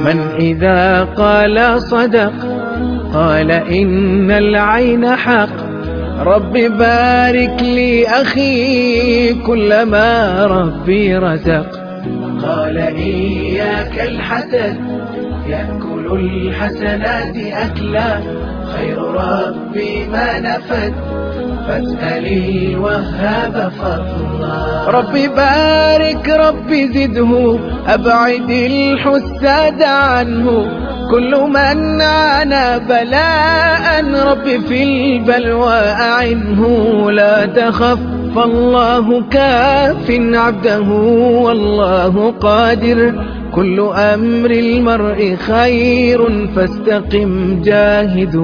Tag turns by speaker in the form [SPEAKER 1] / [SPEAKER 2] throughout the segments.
[SPEAKER 1] من إذا قال صدق، قال إن العين حق. رب بارك لي أخي كلما ربي رزق. قال إياك الحسد، يأكل الحسنات أكلا. خير ربي ما نفد، فاسألي الوهاب فضلا. ربي بارك ربي زده، أبعد الحساد عنه. كل من عانى بلاء ربي في البلوى أعنه. لا تخف فالله كاف عبده، والله قادر. كل أمر المرء خير، فاستقم جاهد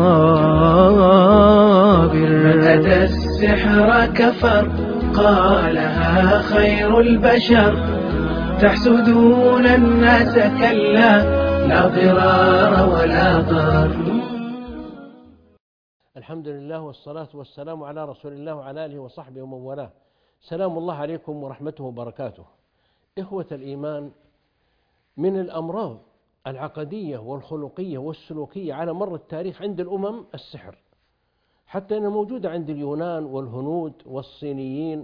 [SPEAKER 1] وصابر. من أتى السحر كفر، قالها خير البشر. تحسدون الناس كلا، لا ضرار ولا ضرر.
[SPEAKER 2] الحمد لله والصلاة والسلام على رسول الله وعلى آله وصحبه ومن والاه. سلام الله عليكم ورحمته وبركاته. إخوة الإيمان، من الأمراض العقدية والخلقية والسلوكية على مر التاريخ عند الأمم السحر، حتى أنه موجودة عند اليونان والهنود والصينيين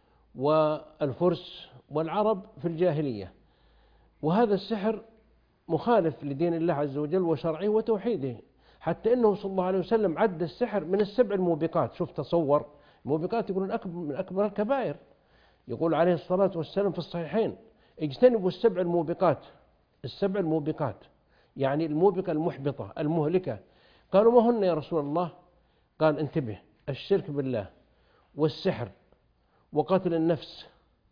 [SPEAKER 2] والفرس والعرب في الجاهلية. وهذا السحر مخالف لدين الله عز وجل وشرعه وتوحيده، حتى أنه صلى الله عليه وسلم عد السحر من السبع الموبقات. شوف تصور، الموبقات يقولون من أكبر الكبائر. يقول عليه الصلاة والسلام في الصحيحين: اجتنبوا السبع الموبقات. السبع الموبقات يعني الموبقة المحبطة المهلكة. قالوا: ما هن يا رسول الله؟ قال: انتبه: الشرك بالله، والسحر، وقتل النفس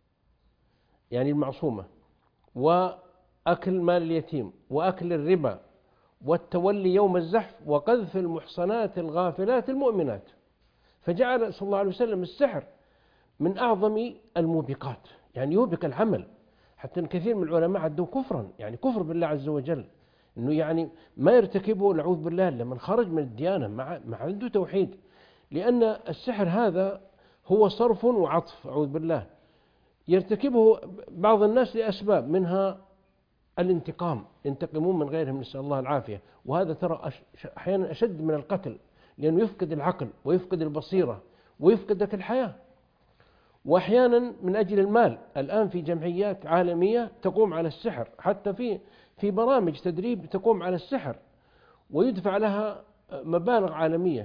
[SPEAKER 2] يعني المعصومة، وأكل مال اليتيم، وأكل الربا، والتولي يوم الزحف، وقذف المحصنات الغافلات المؤمنات. فجعل صلى الله عليه وسلم السحر من أعظم الموبقات، يعني يوبق العمل، حتى أن كثير من العلماء عدوا كفرا، يعني كفر بالله عز وجل، أنه يعني ما يرتكبه نعوذ بالله إلا من خرج من الديانة مع عنده توحيد. لأن السحر هذا هو صرف وعطف، أعوذ بالله، يرتكبه بعض الناس لأسباب، منها الانتقام، ينتقمون من غيرهم، نسأل الله العافية. وهذا ترى أحيانا أشد من القتل، لأنه يفقد العقل ويفقد البصيرة ويفقد لك الحياة. وأحيانا من أجل المال. الآن في جمعيات عالمية تقوم على السحر، حتى في برامج تدريب تقوم على السحر، ويدفع لها مبالغ عالمية.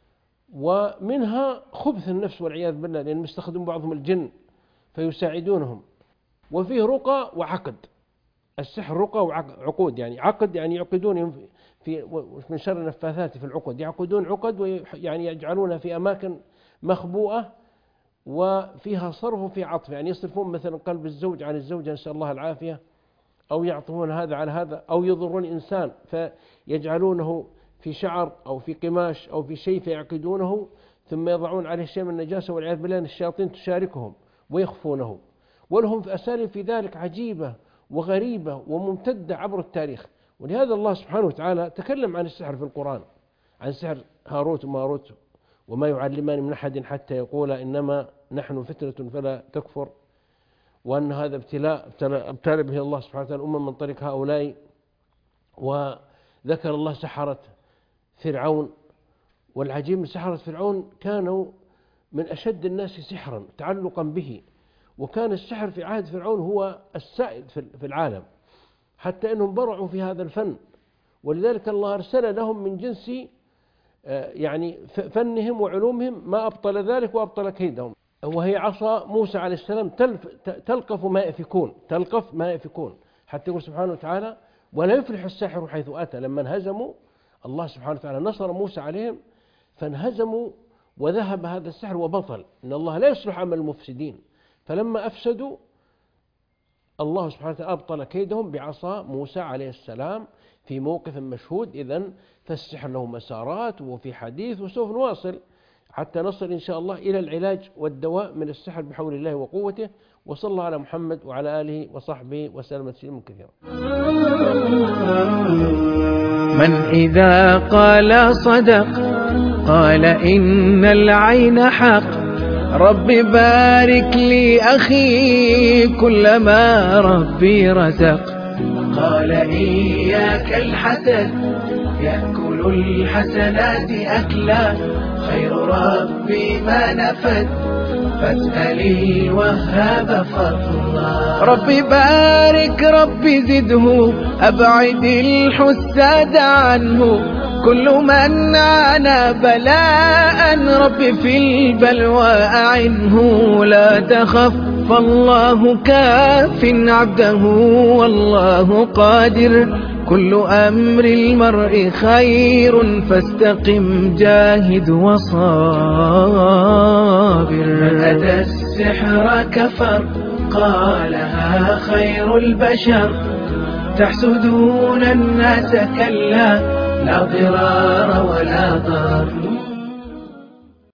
[SPEAKER 2] ومنها خبث النفس والعياذ بالله، لأن يستخدم بعضهم الجن فيساعدونهم. وفيه رقى وعقد. السحر رقى وعقود، يعني عقد يعني يعقدون في من شر النفاثات في العقد، يعقدون عقد ويعني يجعلونها في أماكن مخبوءة وفيها صرف وفي عطف، يعني يصرفون مثلا قلب الزوج عن الزوجة نسأل الله العافية، أو يعطفون هذا على هذا، أو يضرون إنسان فيجعلونه في شعر أو في قماش أو في شيء فيعقدونه، ثم يضعون عليه شيء من النجاسة والعياذ بالله، الشياطين تشاركهم ويخفونه. ولهم في أساليب في ذلك عجيبة وغريبة وممتدة عبر التاريخ. ولهذا الله سبحانه وتعالى تكلم عن السحر في القرآن، عن سحر هاروت وماروت: وما يعلمان من أحد حتى يقولا إنما نحن فتنة فلا تكفر. وأن هذا ابتلى به الله سبحانه وتعالى من طريق هؤلاء. وذكر الله سحرة فرعون. والعجيب من سحرة فرعون كانوا من أشد الناس سحرا تعلقا به، وكان السحر في عهد فرعون هو السائد في العالم، حتى أنهم برعوا في هذا الفن. ولذلك الله أرسل لهم من جنس يعني فنهم وعلومهم ما أبطل ذلك وأبطل كيدهم، وهي عصا موسى عليه السلام تلقف ما يأفكون، حتى يقول سبحانه وتعالى: ولا يفلح الساحر حيث أتى. لما انهزموا الله سبحانه وتعالى نصر موسى عليهم فانهزموا وذهب هذا السحر وبطل. إن الله لا يصلح عمل المفسدين. فلما أفسدوا الله سبحانه وتعالى أبطل كيدهم بعصا موسى عليه السلام في موقف مشهود. إذن فالسحر له مسارات وفي حديث، وسوف نواصل حتى نصل إن شاء الله إلى العلاج والدواء من السحر بحول الله وقوته. وصلى الله على محمد وعلى آله وصحبه وسلم تسليما كثيرا.
[SPEAKER 1] من إذا قال صدق، قال إن العين حق. رب بارك لي أخي كلما ربي رزق. قال إياك الحسد يأكل الحسنات أكلا، خير ربي ما نفد فاسأل الوهاب فضلا. ربي بارك ربي زده أبعد الحساد عنه، كل من عانى بلاء ربي في البلوى أعنه. لا تخف فالله كاف عبده والله قادر، كل أمر المرء خير فاستقم جاهد وصابر. من أتى السحر كفر قالها خير البشر، تحسدون الناس كلا لا ضرار ولا ضر.